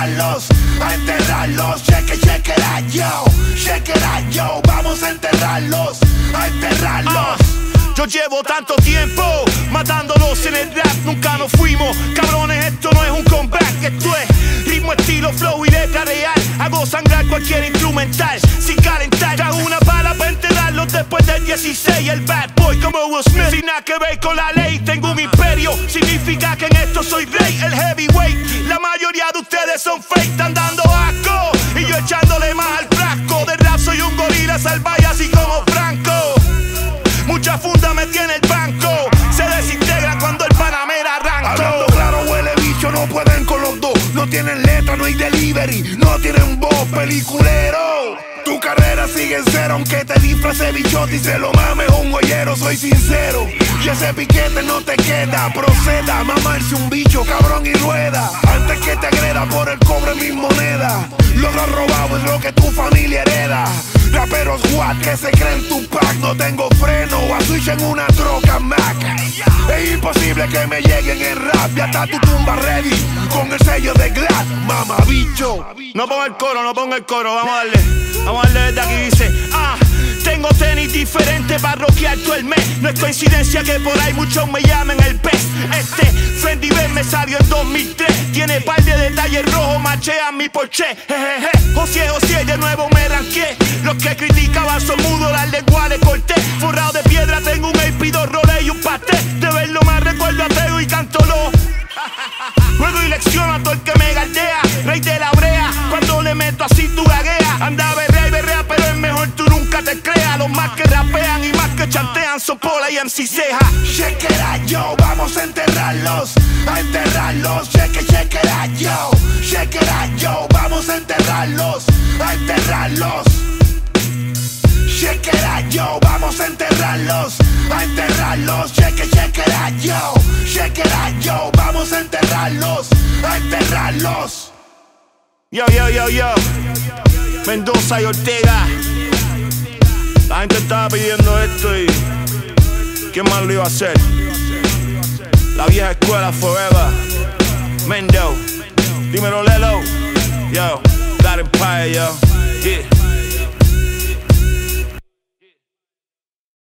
enterrarlos, a enterrarlos. Check it out, yo, check it out, yo. Vamos a enterrarlos, a enterrarlos. Yo llevo tanto tiempo matándolos en el rap, nunca nos fuimos. Cabrones, esto no es un comeback, esto es ritmo, estilo, flow y letra real. Hago sangrar cualquier instrumental sin calentar. Trago una bala para enterrarlos después del 16. El bad boy como Will Smith, sin nada que ver con la ley. Tengo un imperio, significa que en esto soy rey. El heavyweight, la mayoría de ustedes son fake. Están dando asco y yo echándole más al frasco. De rap soy un gorila salvaje así como Franco. Mucha funda me tiene el banco. Se desintegra cuando el Panamera arrancó. Hablando claro, huele bicho, no pueden con los dos. No tienen letra, no hay delivery. No tienen voz, peliculero. Tu carrera sigue en cero, aunque te disfrace bichote y se lo mames un guayero, soy sincero. Y ese piquete no te queda, proceda a mamarse un bicho, cabrón y rueda. Antes que te agreda por el cobre mis monedas. Lo que has robado es lo que tu familia hereda. Raperos what que se creen tu pack. No tengo freno, a switch en una troca Mac. Es imposible que me lleguen en rap. Ya está tu tumba ready con el sello de Glad, mamabicho. No ponga el coro, no ponga el coro, vamos a darle. Vamos a darle desde aquí, dice tengo tenis diferentes para rockear todo el mes. No es coincidencia que por ahí muchos me llamen el best. Este Fendi Ben me salió en 2003. Tiene par de detalles rojos, machean mi Porsche. Jejeje, José, de nuevo me ranqué. Los que criticaban son mudos, las lenguas le corté. Forrado de piedra, tengo un AP, 2 roles y un pastel. De verlo más recuerdo a Teo y cántolo. Juego y lecciono a todo el que me galdea. Rey de la brea, cuando le meto así tú gagueas. Anda berrea y berrea, pero es mejor tú nunca te creas. Los más que rapean y más que chantean son Pola y MC Ceja. Check it out, yo, vamos a enterrarlos, a enterrarlos. Check it out, yo, check it out, yo. Vamos a enterrarlos, a enterrarlos. Check it out, yo, vamos a enterrarlos, a enterrarlos. Check it out, yo, check it out, yo. Vamos a enterrarlos, a enterrarlos. Yo, Mendoza y Ortega. La gente estaba pidiendo esto y ¿quién más lo iba a hacer? La vieja escuela forever. Mendo, dímelo Lelo. Yo, God Empire, yo. Yeah.